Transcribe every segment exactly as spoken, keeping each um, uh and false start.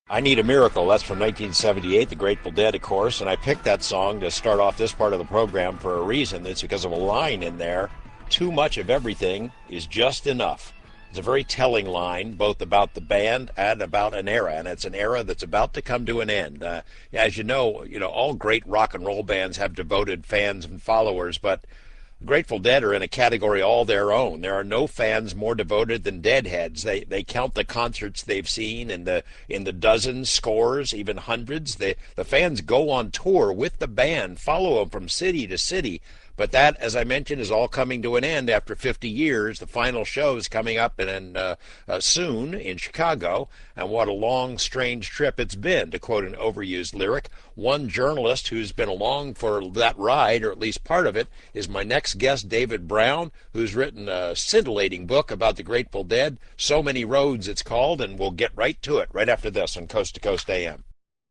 I Need a Miracle. That's from nineteen seventy-eight, the Grateful Dead, of course. And I picked that song to start off this part of the program for a reason. It's because of a line in there. Too much of everything is just enough. It's a very telling line, both about the band and about an era, and it's an era that's about to come to an end. Uh, as you know, you know all great rock and roll bands have devoted fans and followers, but Grateful Dead are in a category all their own. There are no fans more devoted than Deadheads. They they count the concerts they've seen in the in the dozens, scores, even hundreds. The the fans go on tour with the band, follow them from city to city. But that, as I mentioned, is all coming to an end after fifty years. The final show is coming up in, uh, uh, soon in Chicago, and what a long, strange trip it's been, to quote an overused lyric. One journalist who's been along for that ride, or at least part of it, is my next guest, David Brown, who's written a scintillating book about the Grateful Dead, So Many Roads it's called, and we'll get right to it right after this on Coast to Coast A M.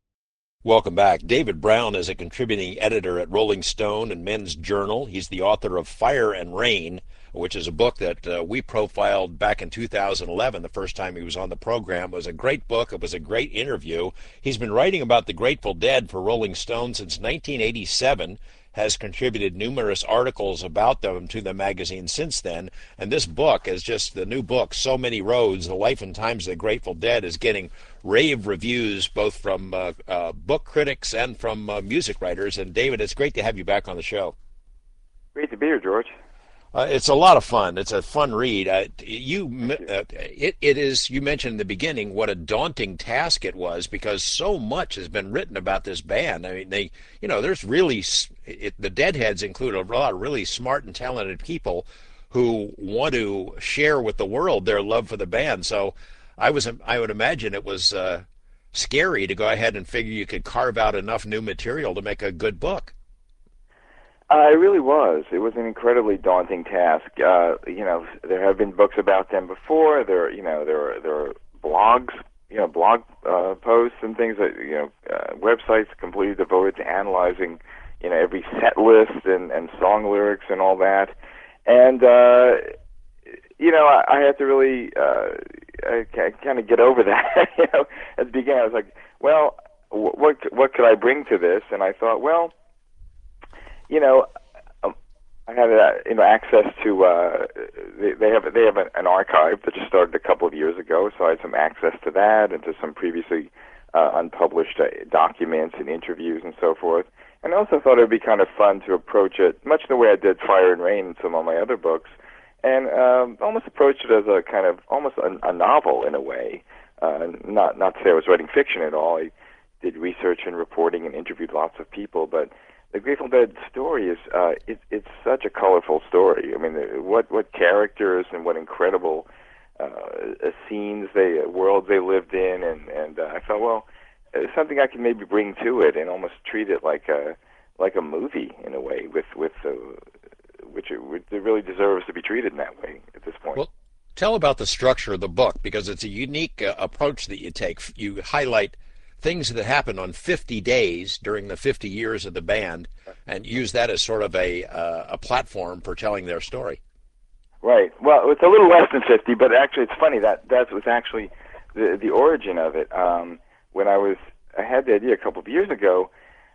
Welcome back. David Brown is a contributing editor at Rolling Stone and Men's Journal. He's the author of Fire and Rain, which is a book that uh, we profiled back in two thousand eleven, the first time he was on the program. It was a great book. It was a great interview. He's been writing about the Grateful Dead for Rolling Stone since nineteen eighty-seven, has contributed numerous articles about them to the magazine since then. And this book is just the new book, So Many Roads, The Life and Times of the Grateful Dead, is getting rave reviews both from uh, uh, book critics and from uh, music writers. And David, it's great to have you back on the show. Great to be here, George. Uh, it's a lot of fun. It's a fun read. Uh, you, uh, it, it is. You mentioned in the beginning what a daunting task it was, because so much has been written about this band. I mean, they, you know, there's really it, the Deadheads include a lot of really smart and talented people who want to share with the world their love for the band. So, I was, I would imagine it was uh, scary to go ahead and figure you could carve out enough new material to make a good book. Uh, it really was. It was an incredibly daunting task. Uh, you know, there have been books about them before. There, you know, there are, there are blogs, you know, blog uh, posts and things that, you know, uh, websites completely devoted to analyzing, you know, every set list and, and song lyrics and all that. And, uh, you know, I, I had to really uh, kind of get over that. You know, at the beginning, I was like, well, what what could I bring to this? And I thought, well, you know, um, I had uh, you know access to uh, they, they have they have an, an archive that just started a couple of years ago, so I had some access to that and to some previously uh, unpublished uh, documents and interviews and so forth. And I also thought it would be kind of fun to approach it much the way I did Fire and Rain and some of my other books, and um, almost approach it as a kind of almost a, a novel in a way. Uh, not not to say I was writing fiction at all. I did research and reporting and interviewed lots of people, but the Grateful Dead story is uh, it, it's such a colorful story. I mean, what what characters and what incredible uh, scenes they worlds they lived in, and and uh, I thought, well, it's something I can maybe bring to it and almost treat it like a like a movie in a way, with with uh, which, it, which it really deserves to be treated in that way at this point. Well, tell about the structure of the book, because it's a unique uh, approach that you take. You highlight things that happened on fifty days during the fifty years of the band, and use that as sort of a uh, a platform for telling their story. Right. Well, it's a little less than fifty, but actually, it's funny that that was actually the the origin of it. Um, when I was, I had the idea a couple of years ago.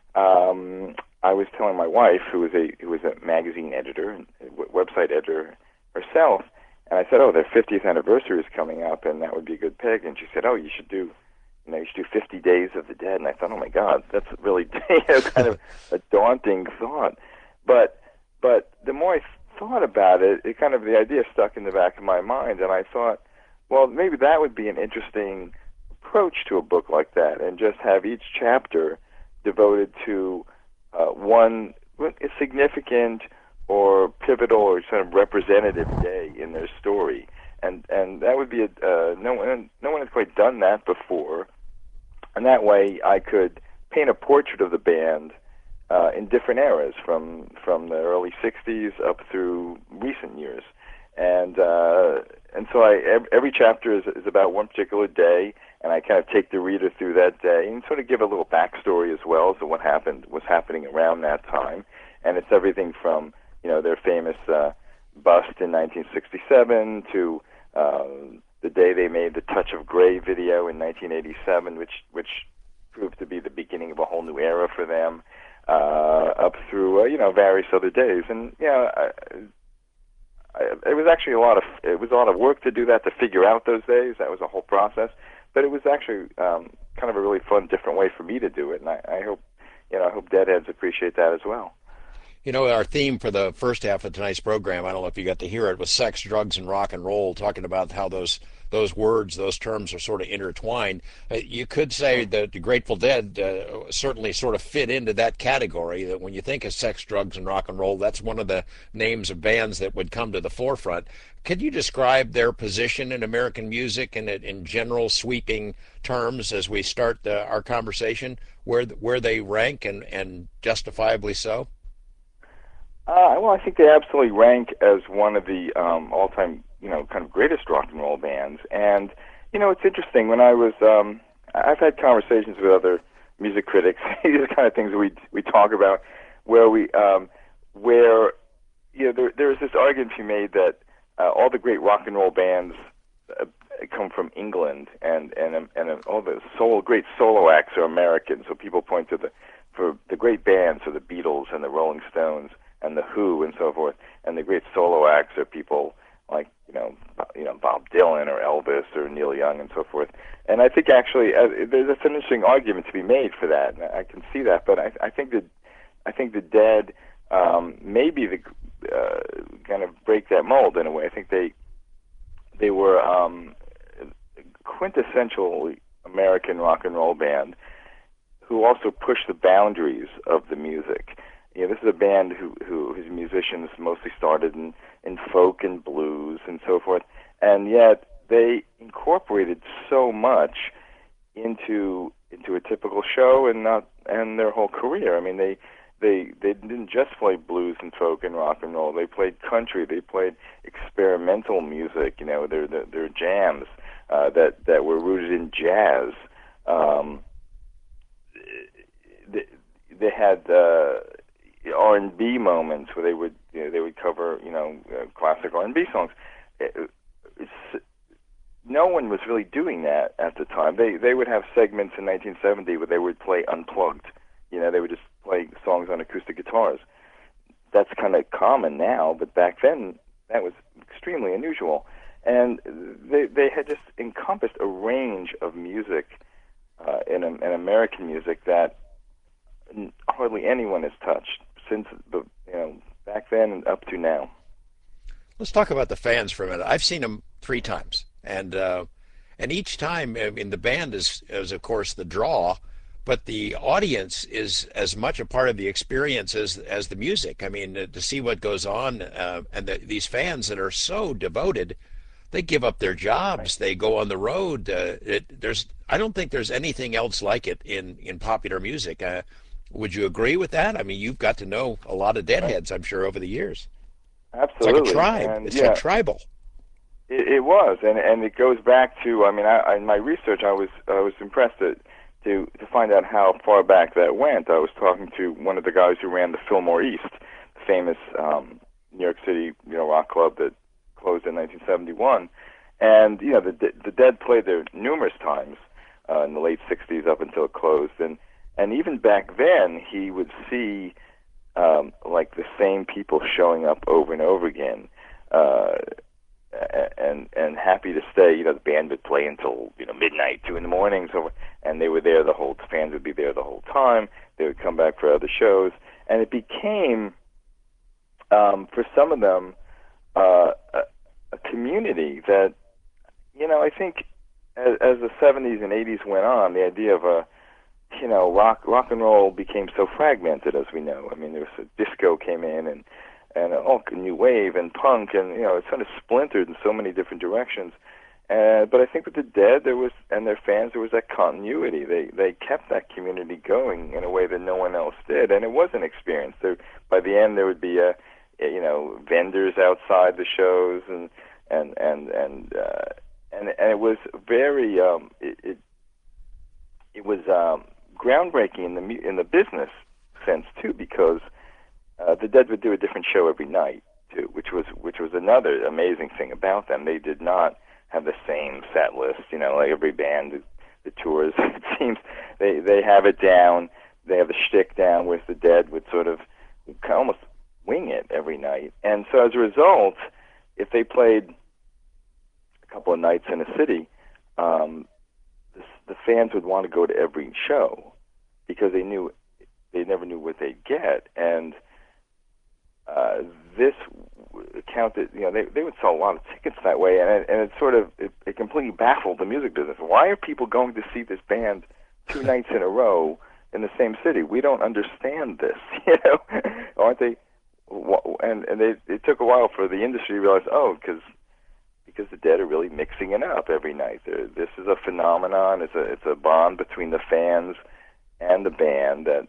Um, I was telling my wife, who was a who was a magazine editor, a website editor herself, and I said, "Oh, their fiftieth anniversary is coming up, and that would be a good peg." And she said, "Oh, you should do." You know, you should do fifty days of the Dead. And I thought, oh my God, that's really you know, kind of a daunting thought. But but the more I thought about it, it kind of the idea stuck in the back of my mind, and I thought, well, maybe that would be an interesting approach to a book like that, and just have each chapter devoted to uh, one significant or pivotal or sort of representative day in their story. And and that would be a uh, no one no one has quite done that before, and that way I could paint a portrait of the band uh, in different eras, from from the early sixties up through recent years, and uh, and so I every chapter is is about one particular day, and I kind of take the reader through that day and sort of give a little backstory as well as to what happened was happening around that time, and it's everything from you know their famous uh, bust in nineteen sixty-seven to Uh, the day they made the Touch of Grey video in nineteen eighty-seven, which which proved to be the beginning of a whole new era for them, uh, up through uh, you know various other days. And you know, I, I, it was actually a lot of it was a lot of work to do that, to figure out those days. That was a whole process, but it was actually um, kind of a really fun, different way for me to do it. And I, I hope you know I hope Deadheads appreciate that as well. You know, our theme for the first half of tonight's program, I don't know if you got to hear it, was sex, drugs, and rock and roll, talking about how those those words, those terms are sort of intertwined. Uh, you could say that the Grateful Dead uh, certainly sort of fit into that category, that when you think of sex, drugs, and rock and roll, that's one of the names of bands that would come to the forefront. Could you describe their position in American music and in general sweeping terms as we start uh, our conversation, where where they rank and, and justifiably so? Uh, well, I think they absolutely rank as one of the um, all-time, you know, kind of greatest rock and roll bands. And, you know, it's interesting. When I was, um, I've had conversations with other music critics. These are the kind of things we we talk about, where we, um, where, you know, there there's this argument to be made that uh, all the great rock and roll bands uh, come from England, and and and all the solo great solo acts are American. So people point to the for the great bands, so the Beatles and the Rolling Stones and the Who and so forth, and the great solo acts are people like you know you know Bob Dylan or Elvis or Neil Young and so forth. And I think actually uh, there's an interesting argument to be made for that. And I can see that, but I, I think that I think the Dead um, maybe the uh, kind of break that mold in a way. I think they they were um, quintessentially American rock and roll band who also pushed the boundaries of the music. You know, this is a band who, who whose musicians mostly started in, in folk and blues and so forth, and yet they incorporated so much into into a typical show and not and their whole career. I mean, they they they didn't just play blues and folk and rock and roll. They played country. They played experimental music. You know, their their, their jams uh, that that were rooted in jazz. Um, they, they had. Uh, R and B moments where they would you know, they would cover you know uh, classic R and B songs. It, it's, no one was really doing that at the time. They they would have segments in nineteen seventy where they would play unplugged. You know, they would just play songs on acoustic guitars. That's kind of common now, but back then that was extremely unusual. And they they had just encompassed a range of music uh, in, in American music that hardly anyone has touched since the you know back then and up to now. Let's talk about the fans for a minute. I've seen them three times, and uh, and each time, I mean, the band is is of course the draw, but the audience is as much a part of the experience as as the music. I mean, uh, to see what goes on, uh, and the, these fans that are so devoted, they give up their jobs, they go on the road. Uh, it, there's I don't think there's anything else like it in in popular music. Uh, Would you agree with that? I mean, you've got to know a lot of Deadheads, I'm sure, over the years. Absolutely. It's like a tribe. And, it's yeah, like tribal. It, it was, and and it goes back to. I mean, I, in my research, I was I was impressed to, to to find out how far back that went. I was talking to one of the guys who ran the Fillmore East, the famous um, New York City you know rock club that closed in nineteen seventy-one, and you know the the Dead played there numerous times uh, in the late sixties up until it closed, and. And even back then, he would see um, like the same people showing up over and over again, uh, and and happy to stay. You know, the band would play until you know midnight, two in the morning, so and they were there the whole. The fans would be there the whole time. They would come back for other shows, and it became um, for some of them uh, a, a community that you know. I think as, as the seventies and eighties went on, the idea of a you know, rock rock and roll became so fragmented, as we know. I mean, there was a disco came in, and and all new wave and punk, and you know, it sort of splintered in so many different directions. Uh, but I think with the Dead, there was and their fans, there was that continuity. They they kept that community going in a way that no one else did, and it was an experience. There, by the end, there would be a, a you know vendors outside the shows, and and and and uh, and and it was very um, it, it it was. Um, groundbreaking in the in the business sense too, because uh, the Dead would do a different show every night too, which was which was another amazing thing about them. They did not have the same set list. You know, like every band that tours, it seems they they have it down. They have the shtick down, whereas the Dead would sort of almost wing it every night. And so as a result, if they played a couple of nights in a city, um, the, the fans would want to go to every show because they knew they never knew what they'd get. And uh, this counted, you know, they they would sell a lot of tickets that way, and it, and it sort of it, it completely baffled the music business. Why are people going to see this band two nights in a row in the same city? We don't understand this, you know, aren't they? And and they, it took a while for the industry to realize, oh, because because the Dead are really mixing it up every night. They're, this is a phenomenon. It's a it's a bond between the fans and the band that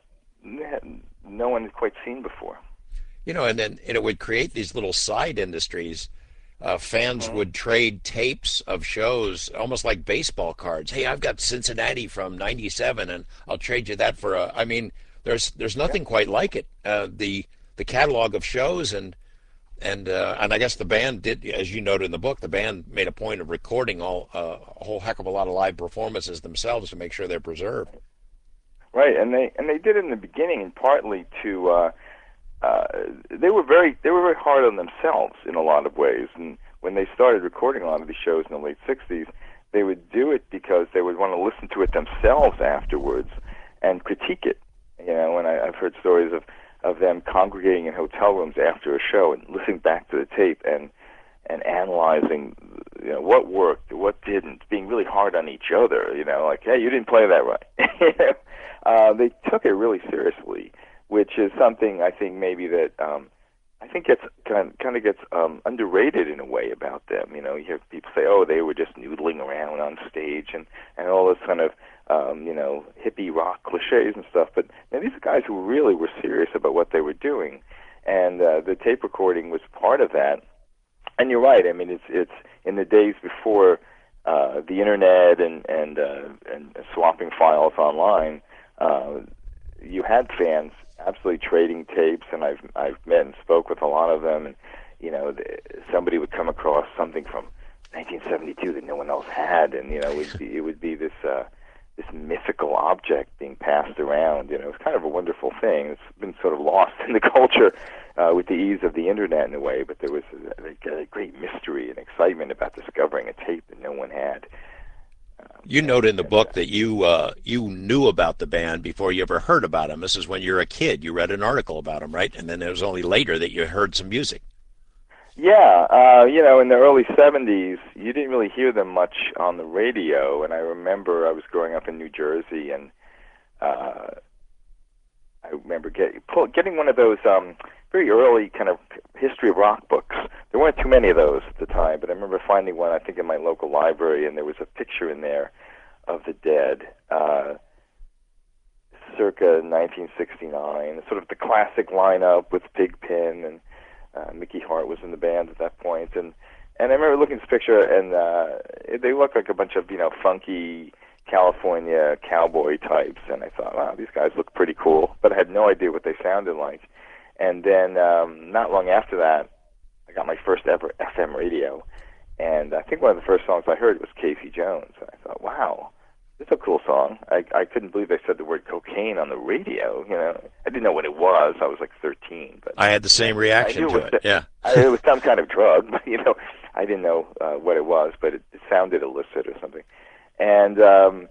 no one had quite seen before. You know, and then and it would create these little side industries. Uh, fans Mm-hmm. would trade tapes of shows, almost like baseball cards. Hey, I've got Cincinnati from ninety-seven, and I'll trade you that for a. I mean, there's there's nothing Yeah. quite like it. Uh, the the catalog of shows and and uh, and I guess the band did, as you noted in the book, the band made a point of recording all uh, a whole heck of a lot of live performances themselves to make sure they're preserved. Right, and they and they did it in the beginning, and partly to uh, uh, they were very they were very hard on themselves in a lot of ways. And when they started recording a lot of these shows in the late sixties, they would do it because they would want to listen to it themselves afterwards and critique it. You know, and I, I've heard stories of of them congregating in hotel rooms after a show and listening back to the tape and and analyzing, you know, what worked, what didn't, being really hard on each other. You know, like, hey, you didn't play that right. uh, they took it really seriously, which is something I think maybe that um, I think gets kind kind of gets um, underrated in a way about them. You know, you hear people say, oh, they were just noodling around on stage and and all this kind of um, you know, hippie rock cliches and stuff. But you know, these are guys who really were serious about what they were doing, and uh, the tape recording was part of that. And you're right. I mean, it's it's in the days before uh, the internet and and uh, and swapping files online. Uh, you had fans absolutely trading tapes, and I've I've met and spoke with a lot of them. And you know, the, somebody would come across something from nineteen seventy-two that no one else had, and you know, it would be, it would be this uh, this mythical object being passed around. You know, it's kind of a wonderful thing. It's been sort of lost in the culture uh, with the ease of the internet in a way, but there was a, a great mystery and excitement about discovering a tape that no one had. Um, You note in the and, uh, book that you uh, you knew about the band before you ever heard about them. This is when you were a kid. You read an article about them, right? And then it was only later that you heard some music. Yeah, uh, you know, in the early seventies, you didn't really hear them much on the radio, and I remember I was growing up in New Jersey, and uh, I remember get, pull, getting one of those um, very early kind of history of rock books. There weren't too many of those at the time, but I remember finding one, I think, in my local library, and there was a picture in there of the Dead, uh, circa nineteen sixty-nine, sort of the classic lineup with Pigpen, and uh, Mickey Hart was in the band at that point, and and I remember looking at this picture, and uh, they looked like a bunch of, you know, funky California cowboy types, and I thought, wow, these guys look pretty cool, but I had no idea what they sounded like. And then um, not long after that, I got my first ever F M radio, and I think one of the first songs I heard was Casey Jones, and I thought, wow, this is a cool song. I, I couldn't believe they said the word cocaine on the radio. You know, I didn't know what it was. I was like thirteen, but I had the same reaction I knew to it it. was, Yeah. I, it was some kind of drug, but you know, I didn't know uh, what it was, but it, it sounded illicit or something. And um,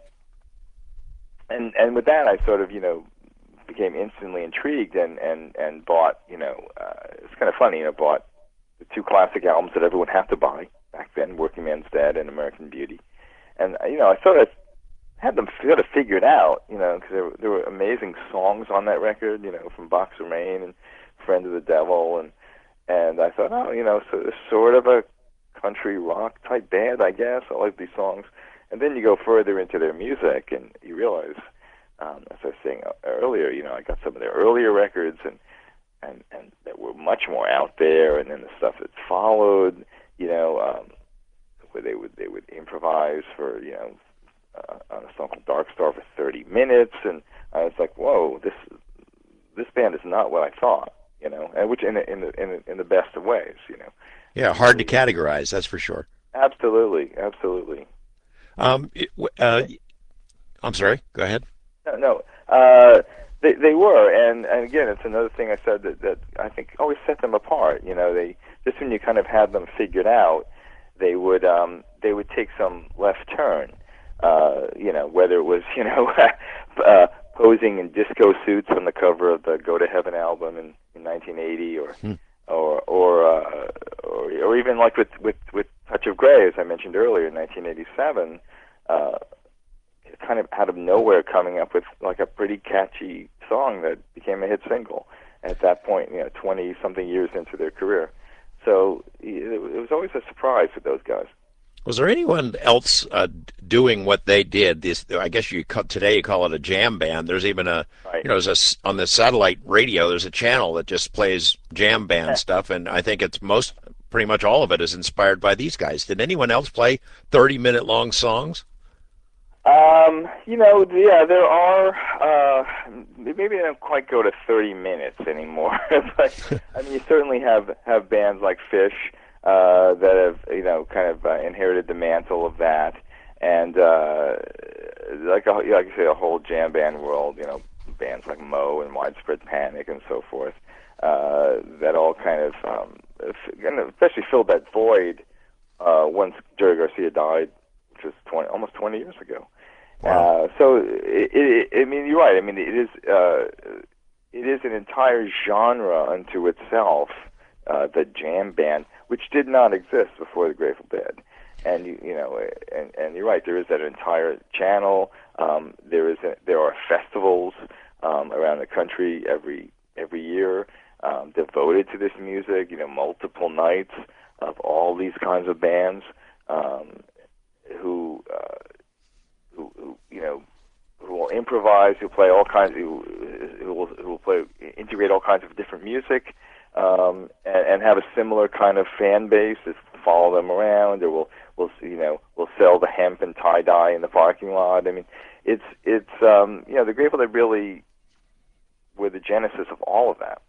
and and with that, I sort of, you know, became instantly intrigued and and and bought, you know, uh, it's kind of funny, you know, bought the two classic albums that everyone had to buy back then, Working Man's Dead and American Beauty. And you know, I sort of had them sort of figured out, you know, because there, were- there were amazing songs on that record, you know, from Box of Rain and Friend of the Devil, and and I thought, oh, you know, so it's sort of a country rock type band, I guess. I like these songs. And then you go further into their music, and you realize, um, as I was saying earlier, you know, I got some of their earlier records, and and and that were much more out there, and then the stuff that followed, you know, um, where they would they would improvise for, you know, uh, on a song called Dark Star for thirty minutes, and I was like, whoa, this this band is not what I thought, you know, and which in the, in the in the in the best of ways, you know. Yeah, hard to categorize, that's for sure. Absolutely, absolutely. Um, it- uh, I'm sorry. Go ahead. No, no. Uh, they they were, and and again, it's another thing I said that that I think always set them apart. You know, they just when you kind of had them figured out, they would um they would take some left turn. Uh, you know, whether it was you know uh, posing in disco suits on the cover of the Go to Heaven album in, in nineteen eighty, or Hmm. or or, uh, or or even like with with with Touch of Grey, as I mentioned earlier, in nineteen eighty-seven. Uh, kind of out of nowhere coming up with like a pretty catchy song that became a hit single at that point, you know, twenty something years into their career. So it, it was always a surprise with those guys. Was there anyone else uh, doing what they did? This, I guess you call, today you call it a jam band. There's even a, Right. you know, there's a s on the satellite radio. There's a channel that just plays jam band stuff, and I think it's most, pretty much all of it is inspired by these guys. Did anyone else play thirty minute long songs? Um, you know, yeah, there are. Uh, maybe they don't quite go to thirty minutes anymore, but I mean, you certainly have have bands like Fish uh, that have you know kind of uh, inherited the mantle of that, and uh, like a, like I say, a whole jam band world. You know, bands like Mo and Widespread Panic and so forth uh, that all kind of, um, especially filled that void uh, once Jerry Garcia died, which was twenty, almost twenty years ago. Wow. Uh, so, it, it, I mean, you're right. I mean, it is uh, it is an entire genre unto itself, uh, the jam band, which did not exist before the Grateful Dead. And you, you know, and, and you're right. There is that entire channel. Um, there is a, there are festivals um, around the country every every year um, devoted to this music. You know, multiple nights of all these kinds of bands um, who. Uh, Who, who you know who will improvise, who play all kinds, who, who will who will play integrate all kinds of different music, um, and, and have a similar kind of fan base that follow them around, or will will you know will sell the hemp and tie dye in the parking lot. I mean, it's it's um, you know the Grateful Dead really were the genesis of all of that.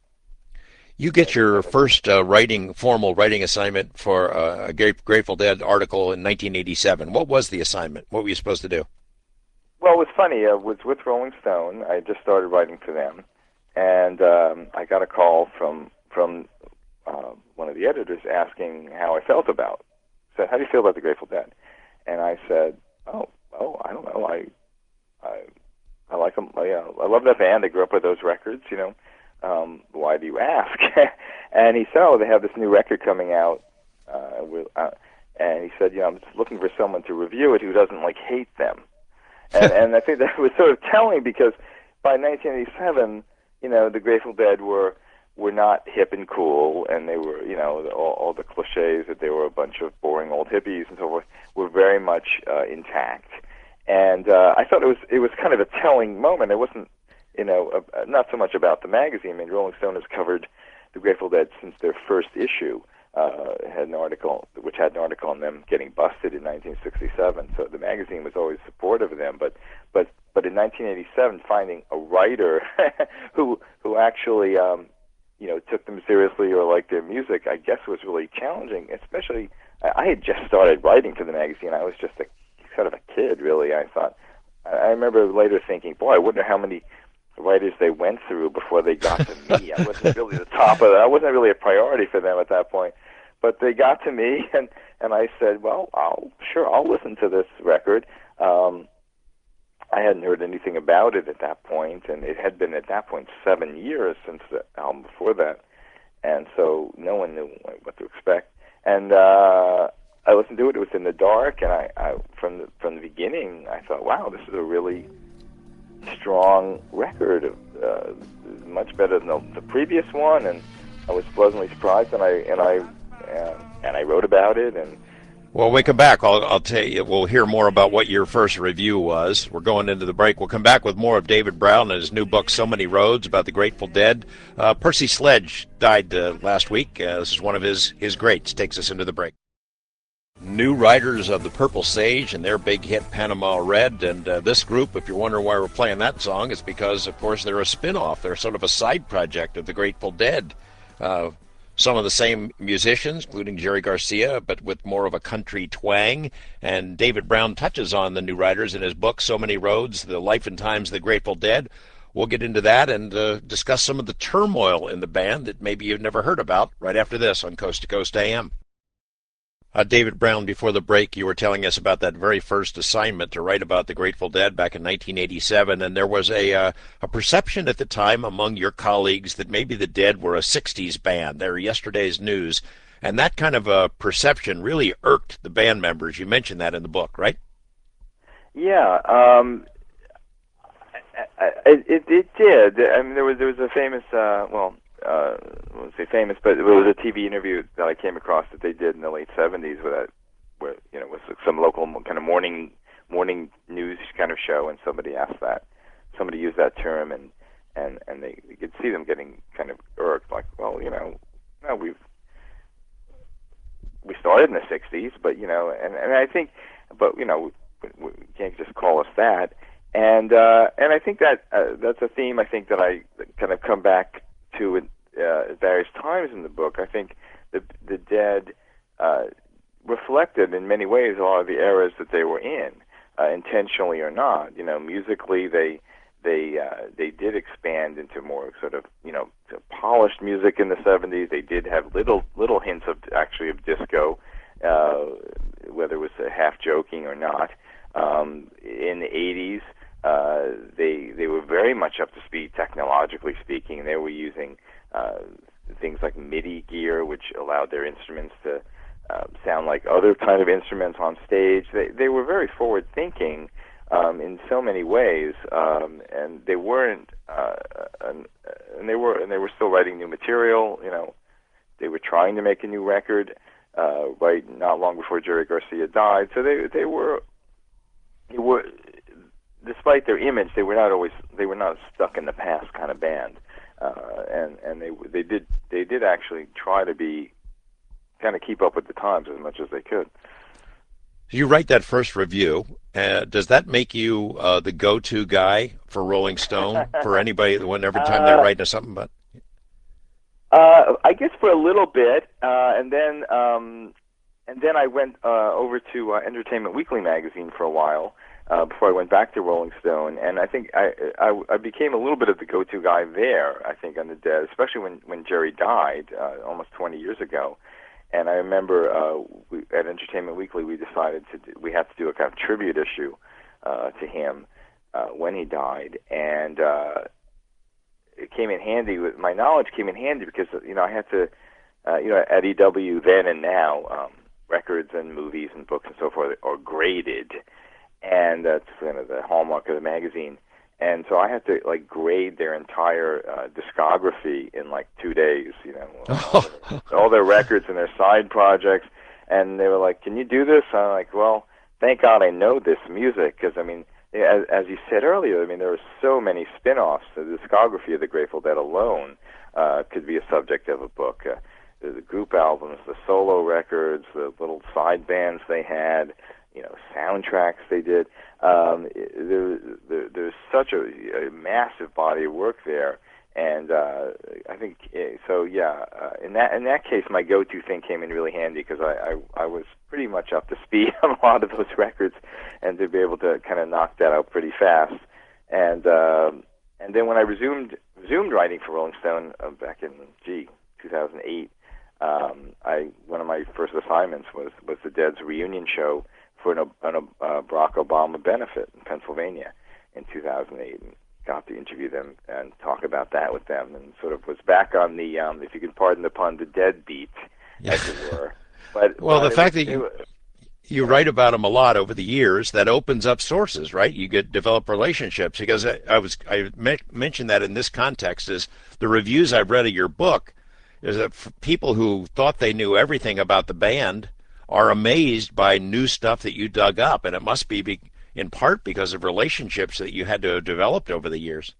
You get your first uh, writing, formal writing assignment for uh, a Grateful Dead article in nineteen eighty-seven. What was the assignment? What were you supposed to do? Well, it was funny. I was with Rolling Stone. I just started writing for them, and um, I got a call from from uh, one of the editors asking how I felt about. Said, "How do you feel about the Grateful Dead?" And I said, "Oh, oh, I don't know. I, I, I like them. I, uh, I love that band. I grew up with those records. You know, um, why do you ask?" And he said, "Oh, they have this new record coming out." Uh, with, uh, and he said, "You know, I'm just looking for someone to review it who doesn't like hate them." and, and I think that was sort of telling because by nineteen eighty-seven, you know, the Grateful Dead were were not hip and cool, and they were, you know, all, all the cliches that they were a bunch of boring old hippies and so forth were very much uh, intact. And uh, I thought it was it was kind of a telling moment. It wasn't, you know, uh, not so much about the magazine. I mean, Rolling Stone has covered the Grateful Dead since their first issue. Uh, had an article which had an article on them getting busted in nineteen sixty-seven. So the magazine was always supportive of them. But but but in nineteen eighty-seven, finding a writer who who actually um, you know took them seriously or liked their music, I guess was really challenging. Especially, I, I had just started writing for the magazine. I was just a sort of a kid, really. I thought. I remember later thinking, boy, I wonder how many writers they went through before they got to me. I wasn't really the top of it. I wasn't really a priority for them at that point. But they got to me, and, and I said, well, I'll sure, I'll listen to this record. Um, I hadn't heard anything about it at that point, and it had been at that point seven years since the album before that. And so no one knew what to expect. And uh, I listened to it. It was in the dark, and I, I from the, from the beginning, I thought, wow, this is a really strong record, uh, much better than the, the previous one, and I was pleasantly surprised, and I and I uh, and I wrote about it. And well, when we come back, I'll, I'll tell you, we'll hear more about what your first review was. We're going into the break. We'll come back with more of David Brown and his new book, So Many Roads, about the Grateful Dead. Uh, Percy Sledge died uh, last week. Uh, this is one of his, his greats. Takes us into the break. New writers of the Purple Sage and their big hit Panama Red, and uh, this group, if you're wondering why we're playing that song, it's because, of course, they're a spin-off. They're sort of a side project of the Grateful Dead. Uh, some of the same musicians, including Jerry Garcia, but with more of a country twang. And David Brown touches on the New Riders in his book, So Many Roads, The Life and Times of the Grateful Dead. We'll get into that and uh, discuss some of the turmoil in the band that maybe you've never heard about right after this on Coast to Coast A M. Uh, David Brown, before the break, you were telling us about that very first assignment to write about the Grateful Dead back in nineteen eighty-seven, and there was a uh, a perception at the time among your colleagues that maybe the Dead were a sixties band. They were yesterday's news, and that kind of a perception really irked the band members. You mentioned that in the book, right? Yeah, um, it, it it did. I mean, there was there was a famous uh, well. Uh, I wouldn't say famous, but it was a T V interview that I came across that they did in the late seventies, with that, where you know, with some local kind of morning morning news kind of show, and somebody asked that, somebody used that term, and and and they you could see them getting kind of irked, like, well, you know, no, we've we started in the sixties, but you know, and and I think, but you know, we, we can't just call us that, and uh, and I think that uh, that's a theme I think that I kind of come back to uh, at various times in the book. I think the the Dead uh, reflected in many ways a lot of the eras that they were in, uh, intentionally or not. You know, musically they they uh, they did expand into more sort of, you know, polished music in the seventies. They did have little little hints of actually of disco, uh, whether it was uh, half joking or not. Um, in the eighties. Uh, they they were very much up to speed technologically speaking. They were using uh, things like MIDI gear, which allowed their instruments to uh, sound like other kind of instruments on stage. They they were very forward thinking um, in so many ways, um, and they weren't uh, and, and they were and they were still writing new material. You know, they were trying to make a new record uh, right not long before Jerry Garcia died. So they they were they were. Despite their image, they were not always they were not a stuck in the past kind of band, uh, and and they they did they did actually try to be kind of keep up with the times as much as they could. You write that first review. Uh, does that make you uh, the go-to guy for Rolling Stone for anybody when every time they're writing something? But uh, I guess for a little bit, uh, and then um, and then I went uh, over to uh, Entertainment Weekly magazine for a while. Uh, before I went back to Rolling Stone, and I think I, I I became a little bit of the go-to guy there. I think on the Dead, especially when when Jerry died uh, almost twenty years ago. And I remember uh, we, at Entertainment Weekly we decided to do, we had to do a kind of tribute issue uh, to him uh, when he died, and uh, it came in handy. With my knowledge came in handy because you know I had to uh, you know at E W then and now um, records and movies and books and so forth are graded. And that's kind of the hallmark of the magazine. And so I had to like grade their entire uh, discography in like two days. You know, all, their, all their records and their side projects. And they were like, "Can you do this?" And I'm like, "Well, thank God I know this music, because I mean, as, as you said earlier, I mean there are so many spin-offs. The discography of the Grateful Dead alone uh, could be a subject of a book. Uh, the group albums, the solo records, the little side bands they had." You know, soundtracks they did. Um, there, there, there's such a, a massive body of work there, and uh, I think so. Yeah, uh, in that in that case, my go-to thing came in really handy because I, I I was pretty much up to speed on a lot of those records, and to be able to kind of knock that out pretty fast. And uh, and then when I resumed resumed writing for Rolling Stone uh, back in gee two thousand eight, um, I one of my first assignments was was the Dead's reunion show for an, an uh, Barack Obama benefit in Pennsylvania in two thousand eight, and got to interview them and talk about that with them, and sort of was back on the, um, if you can pardon the pun, the dead beat, yeah. as it were. But well, uh, the fact was, that you was, you write about them a lot over the years, that opens up sources, right? You get develop relationships, because I, I was I me- mentioned that in this context is the reviews I've read of your book is that for people who thought they knew everything about the band are amazed by new stuff that you dug up, and it must be, be in part because of relationships that you had to have developed over the years.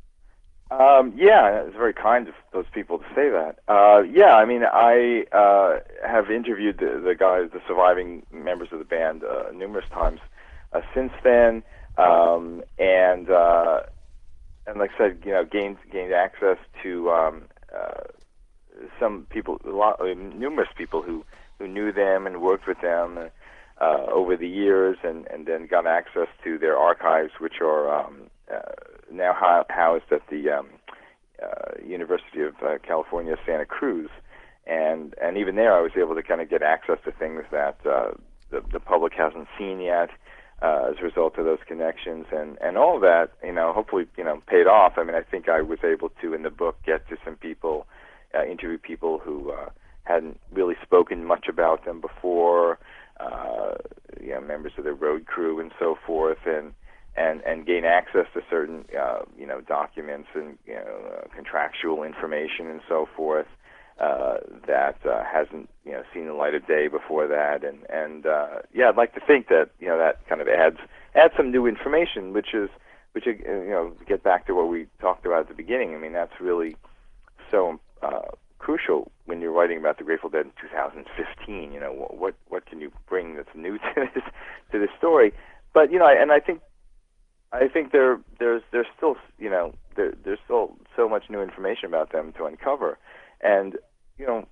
Um, yeah, it's very kind of those people to say that. Uh, yeah, I mean, I uh, have interviewed the, the guys, the surviving members of the band, uh, numerous times uh, since then, um, and uh, and like I said, you know, gained gained access to um, uh, some people, a lot, numerous people who, who knew them and worked with them uh, over the years, and, and then got access to their archives, which are um, uh, now housed at the um, uh, University of uh, California, Santa Cruz. And and even there, I was able to kind of get access to things that uh, the, the public hasn't seen yet uh, as a result of those connections. And, and all of that, you know, hopefully, you know, paid off. I mean, I think I was able to, in the book, get to some people, uh, interview people who uh, hadn't really spoken much about them before, uh, you know, members of the road crew and so forth, and and, and gain access to certain, uh, you know, documents and, you know, uh, contractual information and so forth. Uh, that uh, hasn't, you know, seen the light of day before that, and and uh, yeah, I'd like to think that, you know, that kind of adds adds some new information, which is which uh, you know, get back to what we talked about at the beginning. I mean, that's really so uh, crucial when you're writing about the Grateful Dead in two thousand fifteen. You know, what what can you bring that's new to this to this story? But you know, and I think I think there there's there's still, you know, there, there's still so much new information about them to uncover. And, you know,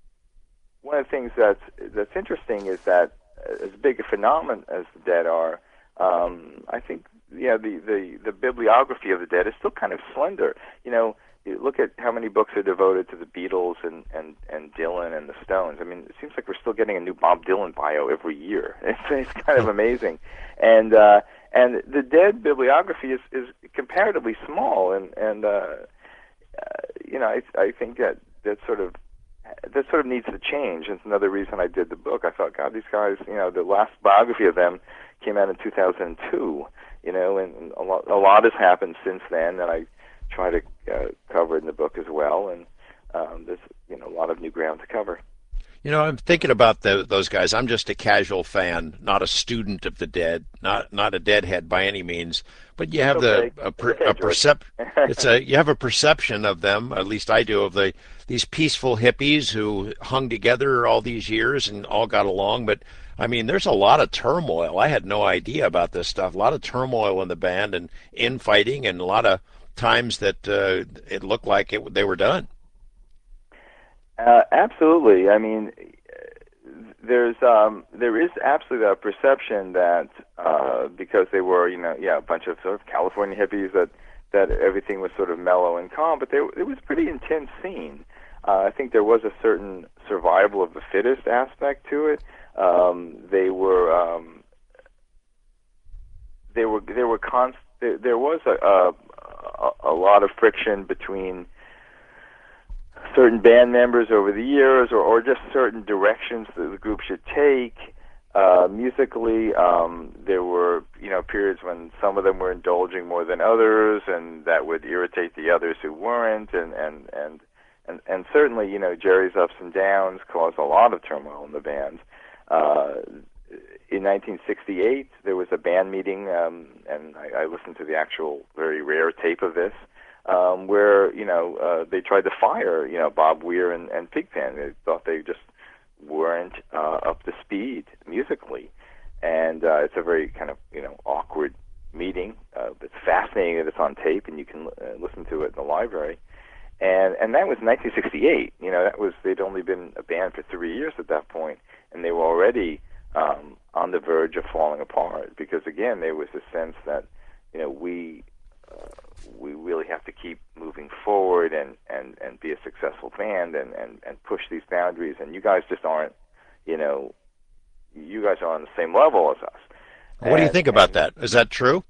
one of the things that's, that's interesting is that as big a phenomenon as the Dead are, um, I think, yeah, the, the, the bibliography of the Dead is still kind of slender. You know, you look at how many books are devoted to the Beatles and, and, and Dylan and the Stones. I mean, it seems like we're still getting a new Bob Dylan bio every year. It's, it's kind of amazing. And uh, and the Dead bibliography is, is comparatively small, and, and uh, uh, you know, I, I think that that sort of that sort of needs to change. It's another reason I did the book. I thought, God, these guys, you know, the last biography of them came out in two thousand two, you know, and a lot, a lot has happened since then, and I try to uh, cover it in the book as well, and um, there's, you know, a lot of new ground to cover. You know, I'm thinking about the, those guys. I'm just a casual fan, not a student of the Dead, not not a Deadhead by any means. But you have okay. the a, per, okay, a percep it's a you have a perception of them, at least I do, of the these peaceful hippies who hung together all these years and all got along. But I mean, there's a lot of turmoil. I had no idea about this stuff. A lot of turmoil in the band and infighting, and a lot of times that uh, it looked like it, they were done. Uh, absolutely. I mean, there's um, there is absolutely a perception that uh, because they were, you know, yeah, a bunch of sort of California hippies, that that everything was sort of mellow and calm, but they, it was a pretty intense scene. Uh, I think there was a certain survival of the fittest aspect to it. Um, they were um, they were they were const- there, there was a, a a lot of friction between certain band members over the years, or, or just certain directions that the group should take. Uh, musically, um, there were, you know, periods when some of them were indulging more than others, and that would irritate the others who weren't. And and and and, and certainly, you know, Jerry's ups and downs caused a lot of turmoil in the band. Uh, in nineteen sixty-eight, there was a band meeting, um, and I, I listened to the actual very rare tape of this. Um, where, you know, uh, they tried to fire, you know, Bob Weir and, and Pigpen. They thought they just weren't uh, up to speed musically. And uh, it's a very kind of, you know, awkward meeting. Uh, it's fascinating that it's on tape and you can uh, listen to it in the library. And and that was nineteen sixty-eight. You know, that was, they'd only been a band for three years at that point, and they were already um, on the verge of falling apart, because, again, there was a sense that, you know, we... Uh, we really have to keep moving forward and, and, and be a successful band and, and, and push these boundaries. And you guys just aren't, you know, you guys are on the same level as us. What and, do you think about and, that? Is that true?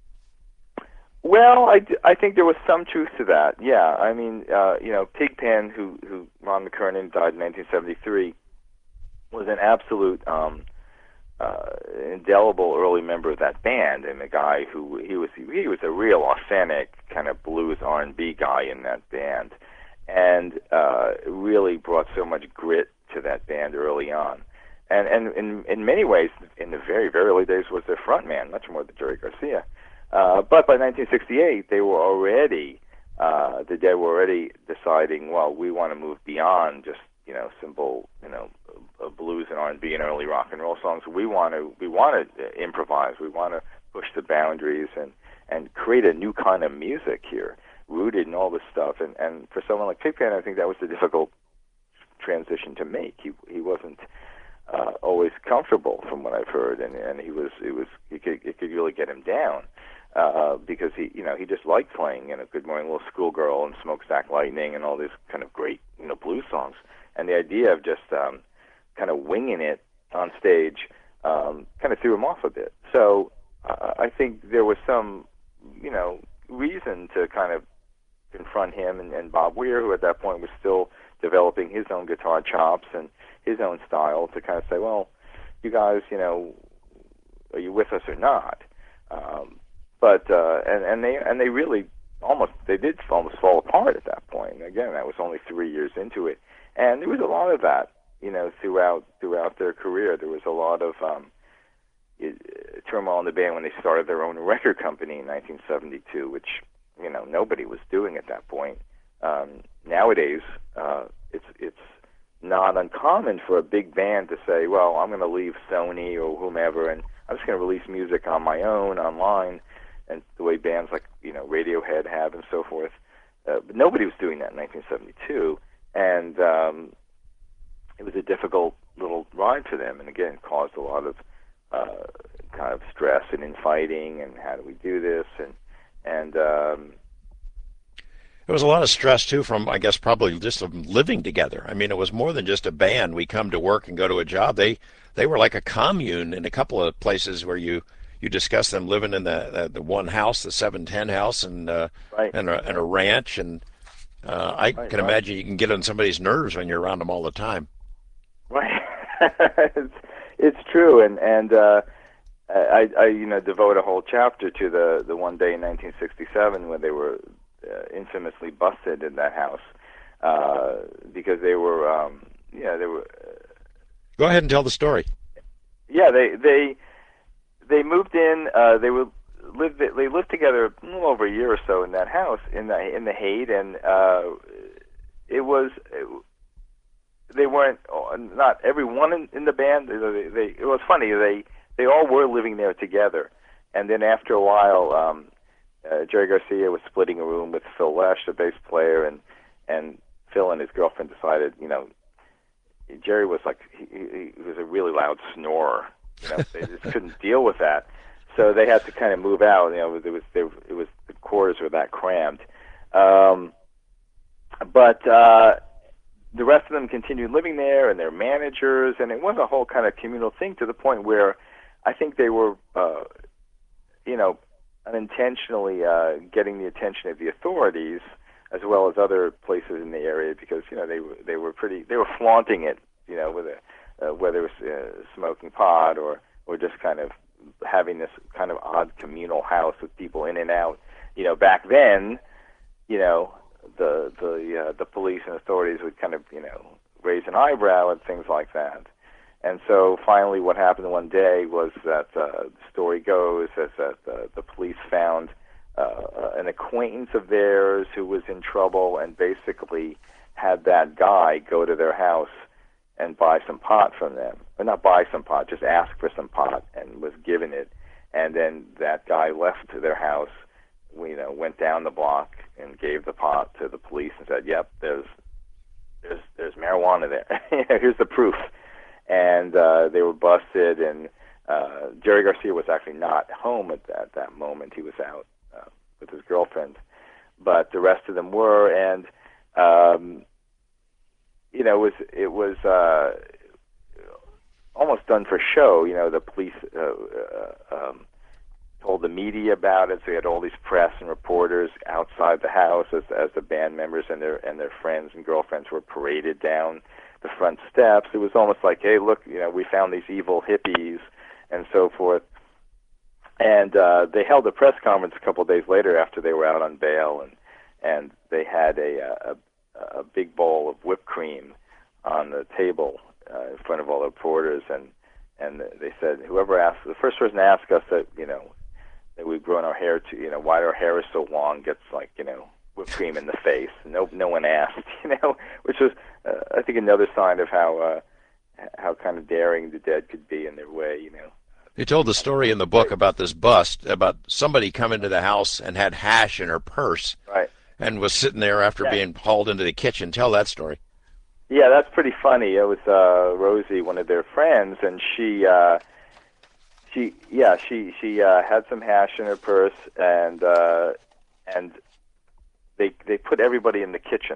Well, I, I think there was some truth to that. Yeah, I mean, uh, you know, Pigpen, who who Ron McKernan died in nineteen seventy-three, was an absolute um, Uh, indelible early member of that band, and a guy who he was he was a real authentic kind of blues R and B guy in that band, and uh, really brought so much grit to that band early on, and and in in many ways, in the very very early days, was their front man, much more than Jerry Garcia. Uh, but by nineteen sixty-eight, they were already uh, the Dead were already deciding, well, we want to move beyond just, you know, simple, you know, blues and R and B and early rock and roll songs. We want to we want to improvise. We want to push the boundaries and, and create a new kind of music here, rooted in all this stuff. And, and for someone like Pigpen, I think that was the difficult transition to make. He he wasn't uh, always comfortable, from what I've heard, and and he was it was it could it could really get him down uh, because he you know he just liked playing you know Good Morning Little Schoolgirl and Smokestack Lightning and all these kind of great you know blues songs, and the idea of just um, kind of winging it on stage um, kind of threw him off a bit. So uh, I think there was some you know reason to kind of confront him and, and Bob Weir, who at that point was still developing his own guitar chops and his own style, to kind of say, well, you guys, you know, are you with us or not? Um, but uh, and and they and they really almost they did almost fall apart at that point. Again, that was only three years into it, and there was a lot of that, you know, throughout throughout their career. There was a lot of um, it, turmoil in the band when they started their own record company in nineteen seventy-two, which you know nobody was doing at that point. Um, nowadays, uh, it's it's not uncommon for a big band to say, well, I'm going to leave Sony or whomever, and I'm just going to release music on my own, online, and the way bands like, you know, Radiohead have and so forth. Uh, but nobody was doing that in nineteen seventy-two, and um, it was a difficult little ride for them, and again, it caused a lot of uh, kind of stress and infighting, and how do we do this, and, and um, There was a lot of stress too from, I guess, probably just of living together. I mean, it was more than just a band. We come to work and go to a job. They they were like a commune in a couple of places where you you discuss them living in the the, the one house, the seven ten house, and uh, right. and, a, and a ranch. And uh, I right, can right. imagine you can get on somebody's nerves when you're around them all the time. Right, it's, it's true, and and uh, I, I you know devote a whole chapter to the the one day in nineteen sixty-seven when they were Uh, infamously busted in that house uh, because they were, um, yeah, they were. Uh, Go ahead and tell the story. Yeah, they they they moved in. Uh, they were lived. They lived together a little over a year or so in that house in the in the Haight, and uh, it was. It, they weren't not everyone in, in the band. They, they it was funny. They they all were living there together, and then after a while. Um, Uh, Jerry Garcia was splitting a room with Phil Lesh, the bass player, and and Phil and his girlfriend decided, you know, Jerry was like he, he was a really loud snorer. You know, they just couldn't deal with that, so they had to kind of move out. You know, it was they, it was the quarters were that crammed, um, but uh, the rest of them continued living there, and their managers, and it was a whole kind of communal thing to the point where I think they were, uh, you know. unintentionally uh, getting the attention of the authorities as well as other places in the area because you know they were they were pretty they were flaunting it you know with a, uh, whether it was uh, smoking pot or or just kind of having this kind of odd communal house with people in and out. You know back then, you know the the uh, the police and authorities would kind of you know raise an eyebrow at things like that. And so finally what happened one day was that uh, the story goes is that uh, the police found uh, an acquaintance of theirs who was in trouble and basically had that guy go to their house and buy some pot from them. Or not buy some pot, just ask for some pot and was given it. And then that guy left to their house, you know, went down the block and gave the pot to the police and said, yep, there's, there's, there's marijuana there. Here's the proof. And uh, they were busted, and uh, Jerry Garcia was actually not home at that, that moment. He was out uh, with his girlfriend, but the rest of them were, and um, you know, it was it was uh, almost done for show. You know, the police uh, uh, um, told the media about it, so you had all these press and reporters outside the house as as the band members and their and their friends and girlfriends were paraded down the front steps. It was almost like, hey, look, you know, we found these evil hippies and so forth. And uh, they held a press conference a couple of days later after they were out on bail, and and they had a a, a big bowl of whipped cream on the table uh, in front of all the reporters, and and they said, whoever asked, the first person to ask us that, you know, that we've grown our hair to, you know, why our hair is so long gets like, you know, whipped cream in the face. No, no one asked, you know, which was, uh, I think, another sign of how uh, how kind of daring the Dead could be in their way, you know. You told the story in the book about this bust, about somebody coming to the house and had hash in her purse, right, and was sitting there after yeah. being hauled into the kitchen. Tell that story. Yeah, that's pretty funny. It was uh, Rosie, one of their friends, and she, uh, she, yeah, she she uh, had some hash in her purse, and uh, and they they put everybody in the kitchen,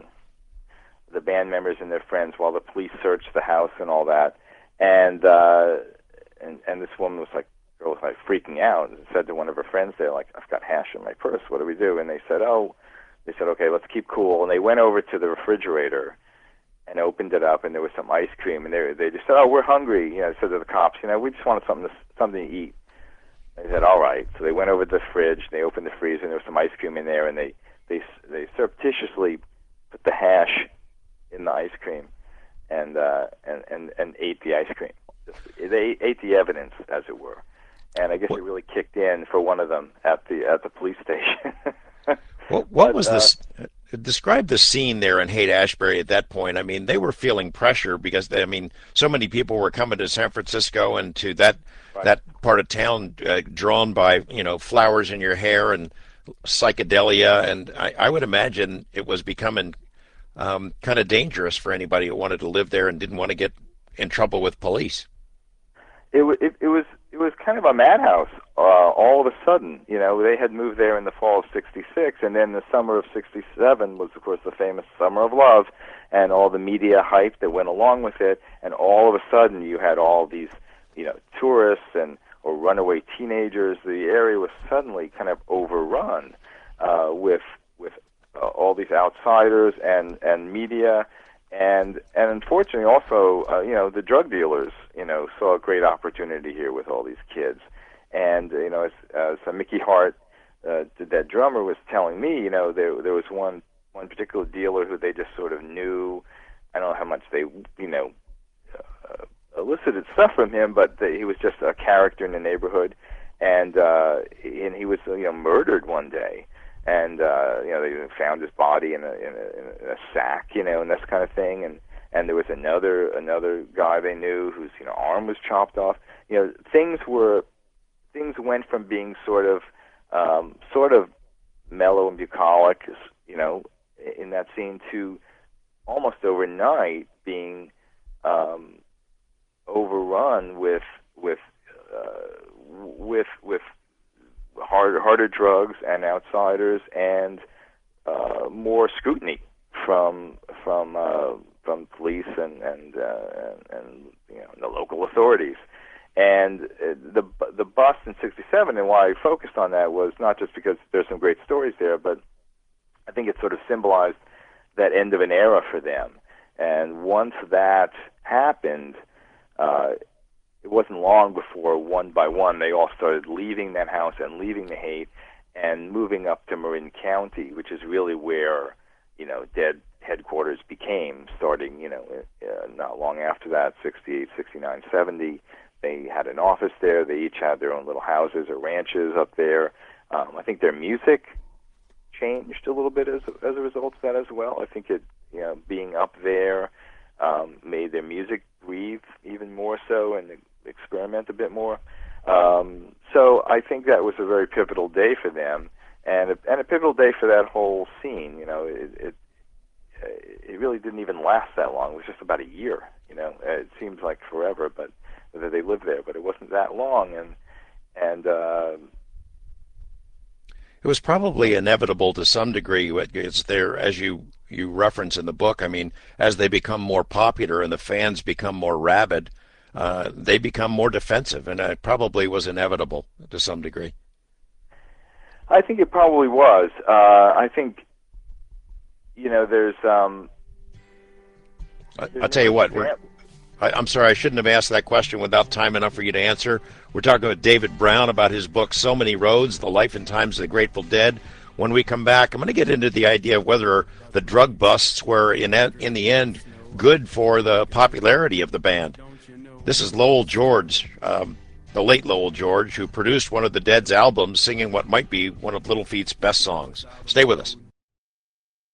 the band members and their friends, while the police searched the house and all that, and uh, and and this woman was like, girl was like freaking out, and said to one of her friends there, like, I've got hash in my purse. What do we do? And they said, oh, they said, okay, let's keep cool, and they went over to the refrigerator and opened it up, and there was some ice cream, and they they just said, "Oh, we're hungry." You know, said to the cops, "You know, we just wanted something to something to eat." They said, "All right." So they went over to the fridge, they opened the freezer, and there was some ice cream in there, and they they they surreptitiously put the hash in the ice cream, and uh, and and and ate the ice cream. Just, they ate the evidence, as it were, and I guess what? It really kicked in for one of them at the at the police station. What what but, was uh, this? Describe the scene there in Haight-Ashbury at that point. I mean, they were feeling pressure because they, I mean, so many people were coming to San Francisco and to that right. that part of town, uh, drawn by, you know, flowers in your hair and psychedelia, and I, I would imagine it was becoming um, kind of dangerous for anybody who wanted to live there and didn't want to get in trouble with police. It, it, it was it was kind of a madhouse. Uh, all of a sudden, you know, they had moved there in the fall of sixty-six, and then the summer of sixty-seven was, of course, the famous Summer of Love, and all the media hype that went along with it. And all of a sudden, you had all these, you know, tourists and or runaway teenagers. The area was suddenly kind of overrun uh, with with uh, all these outsiders and and media. And and unfortunately, also, uh, you know, the drug dealers, you know, saw a great opportunity here with all these kids. And you know, as, as uh, Mickey Hart, uh, that drummer, was telling me, you know, there there was one one particular dealer who they just sort of knew. I don't know how much they, you know, uh, elicited stuff from him, but the, he was just a character in the neighborhood, and uh, and he was, you know, murdered one day. And uh, you know, they found his body in a, in a in a sack, you know, and this kind of thing. And and there was another another guy they knew whose, you know, arm was chopped off. You know, things were things went from being sort of um, sort of mellow and bucolic, you know, in that scene, to almost overnight being um, overrun with with uh, with with harder harder drugs and outsiders, and uh, more scrutiny from from uh, from police and and, uh, and and you know, the local authorities. And uh, the the bust in sixty-seven, and why I focused on that, was not just because there's some great stories there, but I think it sort of symbolized that end of an era for them. And once that happened, uh, it wasn't long before, one by one, they all started leaving that house and leaving the Haight and moving up to Marin County, which is really where, you know, Dead headquarters became, starting, you know, uh, not long after that, sixty-eight, sixty-nine, seventy. They had an office there. They each had their own little houses or ranches up there. Um, I think their music changed a little bit as as a result of that as well. I think it, you know, being up there um, made their music breathe even more so and experiment a bit more. Um, so I think that was a very pivotal day for them, and a, and a pivotal day for that whole scene. You know, it, it it really didn't even last that long. It was just about a year. You know, it seems like forever, but that they lived there, but it wasn't that long, and and uh, it was probably inevitable to some degree. It's there, as you you reference in the book. I mean, as they become more popular and the fans become more rabid, uh, they become more defensive, and it probably was inevitable to some degree. I think it probably was. Uh, I think, you know, there's. Um, I, I'll tell you what. We're, I, I'm sorry, I shouldn't have asked that question without time enough for you to answer. We're talking with David Brown about his book, So Many Roads, The Life and Times of the Grateful Dead. When we come back, I'm going to get into the idea of whether the drug busts were, in, in the end, good for the popularity of the band. This is Lowell George, um, the late Lowell George, who produced one of the Dead's albums, singing what might be one of Little Feat's best songs. Stay with us.